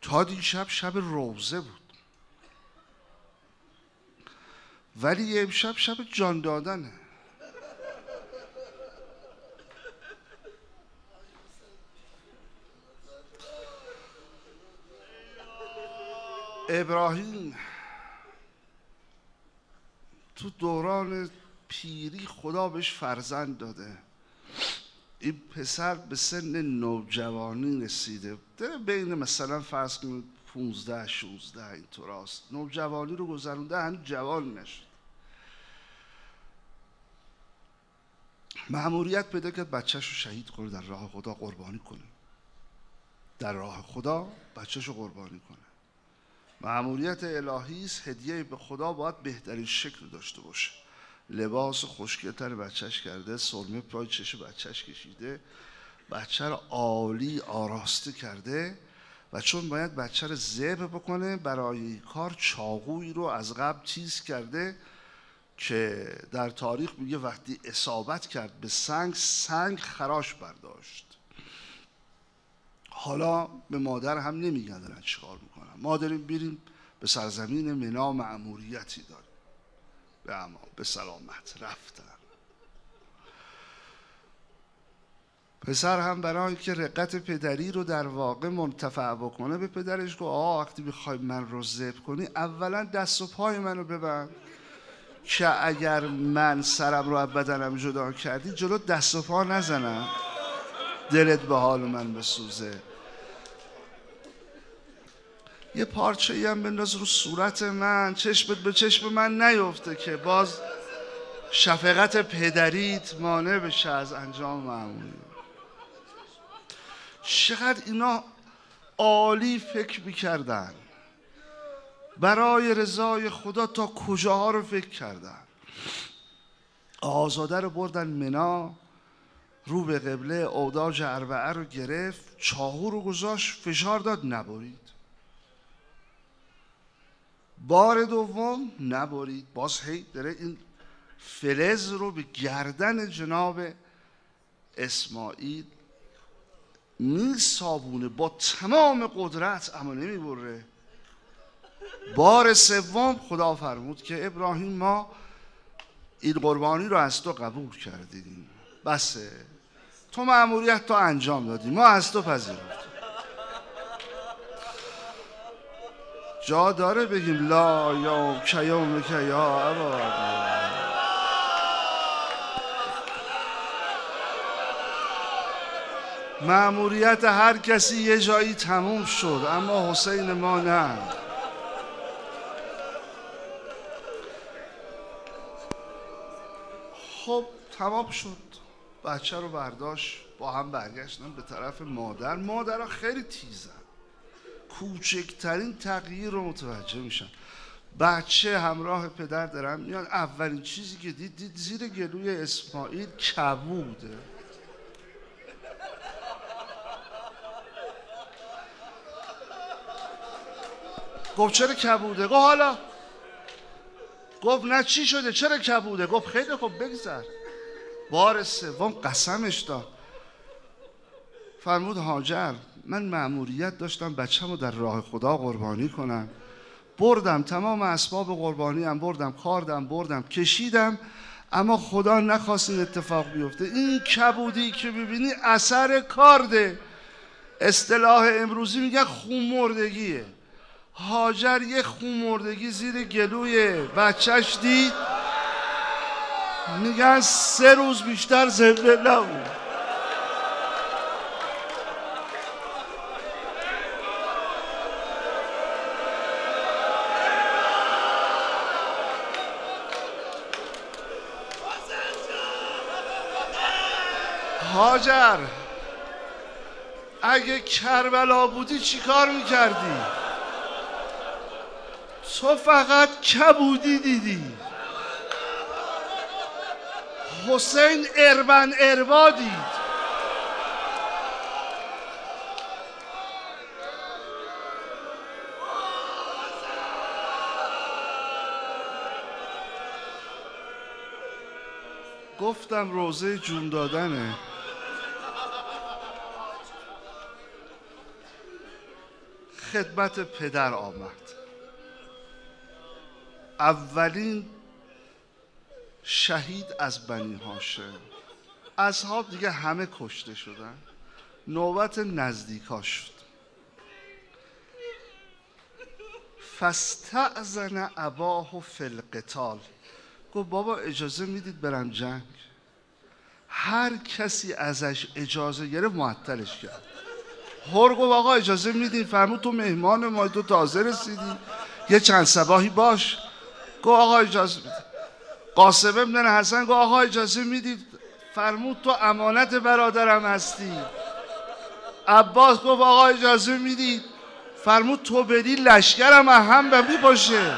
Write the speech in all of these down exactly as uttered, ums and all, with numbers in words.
تا دیشب شب روزه بود، ولی امشب شب جان دادنه. ابراهیم تو دوران پیری خدا بهش فرزند داده. این پسر به سن نوجوانی رسیده، داره بین مثلا فرض کنید پونزده شونزده اینطور است، نوجوانی رو گذرونده، هنوز جوان نشد. مأموریت پیدا کرد بچه‌ش رو شهید کنه، در راه خدا قربانی کنه، در راه خدا بچه‌ش رو قربانی کنه. مأموریت الهی است، هدیه به خدا باید بهترین شکل داشته باشه. لباس خوشگل‌تر بچه‌ش کرده، سرمه پای چش بچه‌ش کشیده، بچه رو عالی آراسته کرده و چون باید بچه رو ذبح بکنه، برای این کار چاقویی رو از قبل تیز کرده که در تاریخ میگه وقتی اصابت کرد به سنگ، سنگ خراش برداشت. حالا به مادر هم نمیگن دارن چیکار میکنن. ما داریم بیریم به سرزمین منا، مأموریتی داریم، به امان به سلامت رفتن. پسر هم برای اینکه رقت پدری رو در واقع منتفع بکنه به پدرش گفت آقا وقتی بخوای من رو ذبح کنی اولا دست و پای منو ببند که اگر من سرم رو از بدنم جدا کردی جلو دست و پا نزنم دلت به حال من بسوزه. یه پارچه ای هم بنداز رو صورت من، چشمت به چشم من نیفته که باز شفقت پدریت مانع بشه از انجام معمولی. چقدر اینا عالی فکر میکردن، برای رضای خدا تا کجاها رو فکر کردن. آزاده رو بردن منا، رو به قبله اوداج اربعه رو گرفت، چاقو رو گذاشت، فشار داد، نبرید. بار دوم نبرید، باز هی داره این فلز رو به گردن جناب اسماعیل می سابونه با تمام قدرت، اما نمی بره. بار سوم خدا فرمود که ابراهیم ما این قربانی رو از تو قبول کردیم، بسه تو مأموریت تو انجام دادی، ما از تو پذیرفتیم. جا داره بگیم لا یا کیوم که یا ابا. مأموریت هر کسی یه جایی تموم شد، اما حسین ما نه. خب تمام شد، بچه رو برداشت، با هم برگشتن به طرف مادر. مادرها خیلی تیزن، کوچکترین تغییر رو متوجه میشن. بچه همراه پدر دارن میان، اولین چیزی که دید دید زیر گلوی اسماعیل کبوده. گفت چرا کبوده؟ گفت حالا. گفت نه چی شده؟ چرا کبوده؟ گفت خیلی خوب بگذر. بار سوم قسمش داد، فرمود هاجر من مأموریت داشتم بچه‌مو در راه خدا قربانی کنم، بردم تمام اسباب قربانی هم بردم، کاردم بردم، کشیدم، اما خدا نخواست این اتفاق بیفته. این کبودی که ببینی اثر کارده، اصطلاح امروزی میگن خونمردگیه. هاجر یه خونمردگی زیر گلوی بچهش دید، میگن سه روز بیشتر زنده نبود. هاجر اگه کربلا بودی چی کار میکردی؟ تو فقط کبودی دیدی. حسین اربن اربا دید. گفتم روزه جون دادنه. خدمت پدر آمد. اولین شهید از بنی هاشم. اصحاب دیگه همه کشته شدن، نوبت نزدیکا شد. فاستأذن اباه فی القتال. گفت بابا اجازه میدید برم جنگ؟ هر کسی ازش اجازه گرفت معطلش کرد. هر گفت آقا اجازه میدید؟ فرمود تو مهمان ما، تو تازه رسیدی، یه چند صباحی باش. گفت آقا اجازه میدید. قاسم ابن حسن گفت آقا اجازه میدید؟ فرمود تو امانت برادرم هستی. عباس گفت آقا اجازه میدید؟ فرمود تو بری لشکرم هم به می باشه.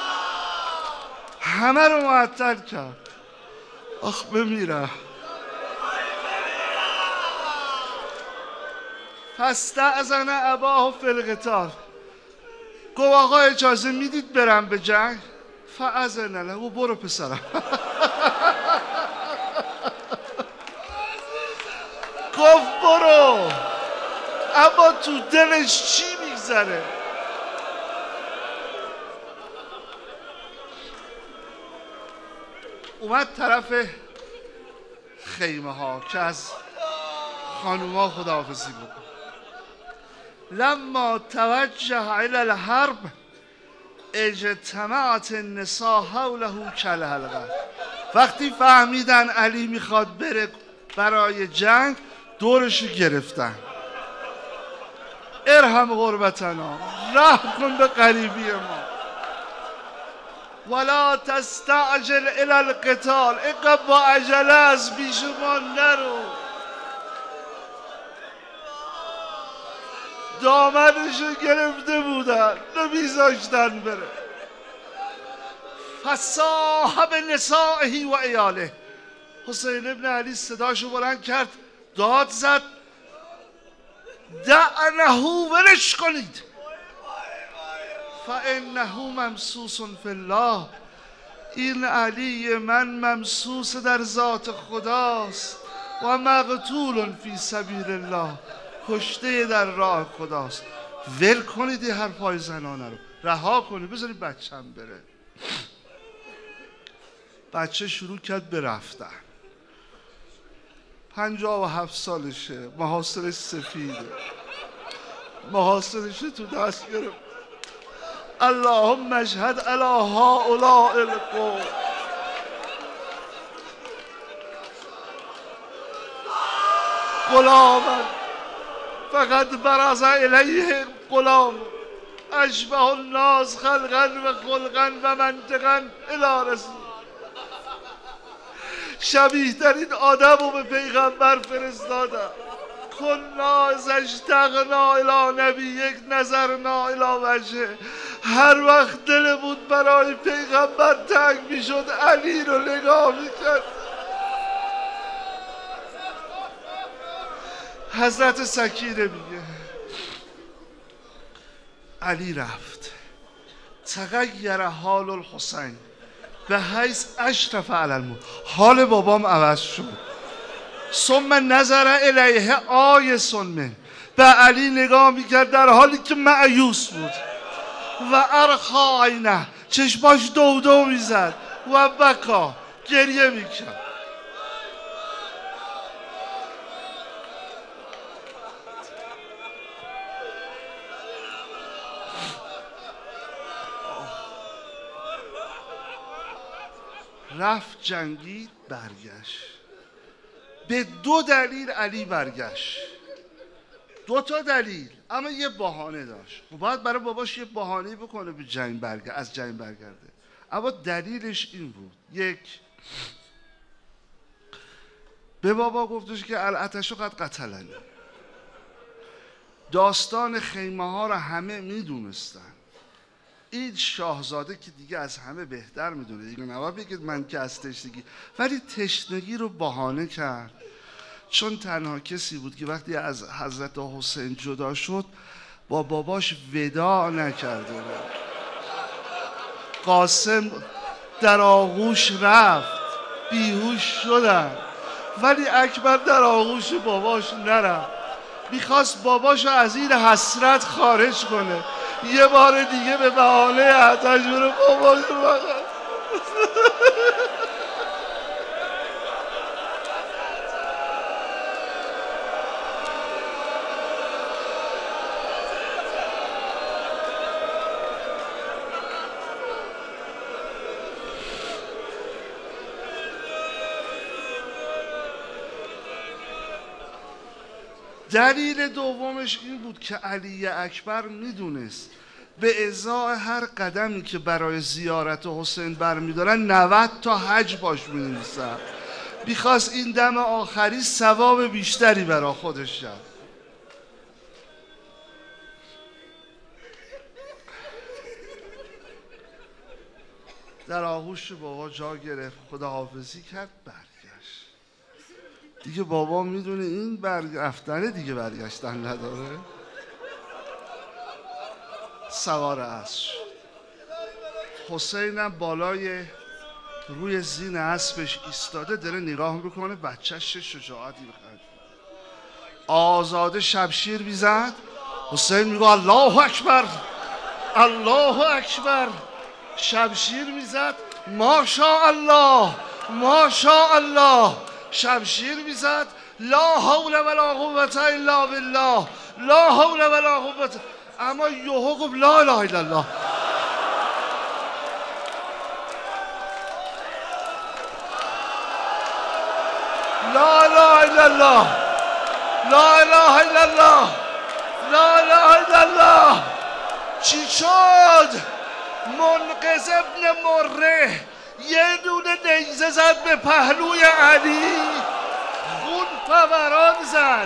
همه رو معطل کرد. آخ بمیرم. فاستأذن اباه فی القتال. گفت آقا اجازه میدید برم به جنگ؟ فاذن له. برو پسرم. گفت برو. اما تو دلش چی میگذره؟ اومد طرف خیمه ها که از خانوما خداحافظی بود. لما توجه الی الحرب اجتمعت النساء حوله کالحلقه. وقتی فهمیدن علی میخواد بره برای جنگ، دورشو گرفتن. ارحم غربتنا، رحم کن به غریبی ما. ولا تستعجل الی القتال. اینقدر با عجله از پیش ما نرو. دامنشو گرفته بودن، نمیذاشتن بره. فصاحب نسائه و عیاله. حسین ابن علی صداشو بلند کرد، داد زد دعنه، ولش کنید. فانه ممسوس فی الله. این علی من ممسوس در ذات خداست و مقتول فی سبیل الله، کشته در راه خداست. ول کنید این حرفای زنانه رو، رها کنید، بذارید بچه‌م بره. بچه شروع کرد به رفتن. پنجاه و هفت سالشه، محاصرش سفیده، محاصرش تو دست گرفت. اللهم اشهد علی هؤلاء القوم. غلاما فقد برز الیه غلام اشبه الناس خلقا و خلقا و منطقا الی رسول. شبیه ترین آدم رو به پیغمبر فرستادم. کنا ازش تغنا الی نبی، یک نظرنا الی وجه. هر وقت دلمون برای پیغمبر تنگ میشد علی رو نگاه میکرد. حضرت سکینه میگه علی رفت. تغییر حال الحسین به حیث اشرف علی الموت. حال بابام عوض شد. ثم نظر الیه آیس منه. به علی نگاه میکرد در حالی که مایوس بود. و ارخا عینه، چشماش دو دو میزد. و بکا، گریه میکرد. رفت جنگید، برگشت. به دو دلیل علی برگشت. دو تا دلیل، اما یه بهانه داشت. خب باید برای باباش یه بهانه بکنه به جنگ برگرد، از جنگ برگرده. اما دلیلش این بود: یک، به بابا گفتش که العتش قد قتلنی. داستان خیمه ها رو همه میدونستن. این شاهزاده که دیگه از همه بهتر میدونه دیگه، نباید بگید من که از تشنگی، ولی تشنگی رو بهانه کرد. چون تنها کسی بود که وقتی از حضرت حسین جدا شد با باباش وداع نکرده بود. قاسم در آغوش رفت، بیهوش شدن، ولی اکبر در آغوش باباش نرفت. میخواست باباشو از این حسرت خارج کنه، یه بار دیگه به بهانه آتش بره باباشو بغل. دلیل دومش این بود که علی اکبر میدونست به ازای هر قدمی که برای زیارت حسین برمیدارن نود تا حج باش می‌نویسن. میخواست این دم آخری ثواب بیشتری برای خودش شد. در آغوش بابا جا گرفت، خداحافظی کرد، برگشت. دیگه بابا میدونه این برگشتنه دیگه برگشتن نداره. سوار اسب شد. حسینم بالای روی زین اسبش ایستاده داره نگاه میکنه، بچهش شجاعتی بخند. آزاده شمشیر میزد، حسین میگه الله اکبر الله اکبر، شمشیر میزد، ماشاءالله ماشاءالله، شمشیر میزد، لا حول ولا قوة الا بالله لا حول ولا قوة، اما یهو گفت لا اله الا الله. لا اله الا الله لا اله الا الله لا اله الا الله. چی شد؟ منقذ ابن مره یه دونه نیزه زد به پهلوی علی، خون فوران زد،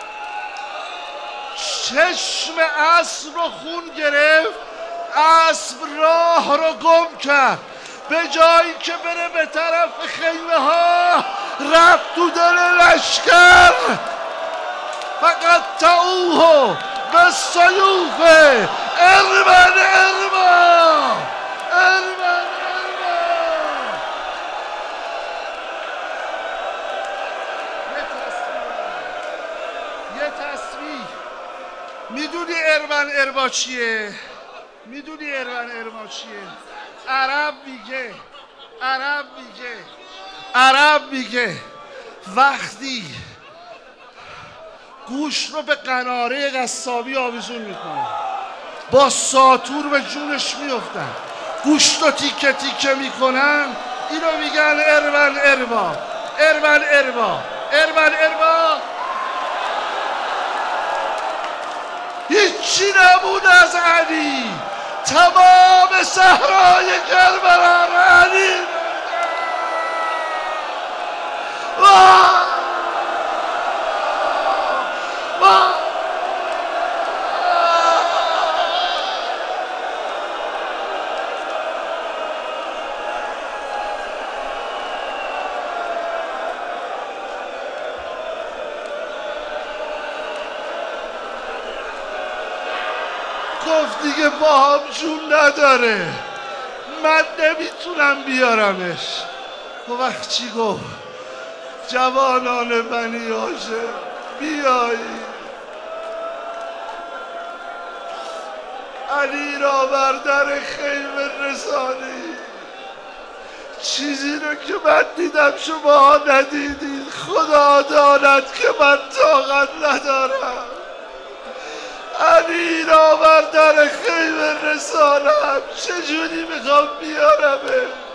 چشم اسب رو خون گرفت، اسب راه رو گم کرد، به جایی که بره به طرف خیمه ها رفت تو دل لشکر. فقط تعوه به سیوفه ارمن ارمن ارمن ارمن. یه تصویر میدونی ارمن ارما چیه؟ میدونی ارمن ارما چیه؟ عرب میگه عرب میگه عرب میگه وقتی گوشت رو به قناره قصابی آویزون میکنه، با ساطور به جونش میفتن، گوشت رو تیکه تیکه میکنن، اینو میگن ارمن ارما ارمن ارما ارمن ارما. هیچی نبود از علی، تمام صحرای کربلا علی. گفت دیگه با هم جون نداره، من نمیتونم بیارمش. و وقت چی گفت؟ جوانان بنی هاشم بیایید، علی را بر در خیمه رسانید. چیزی رو که من دیدم شما ندیدید، خدا داند که من طاقت ندارم. علی را بر در خیمه رسانم، چجوری میخوام بیارمه؟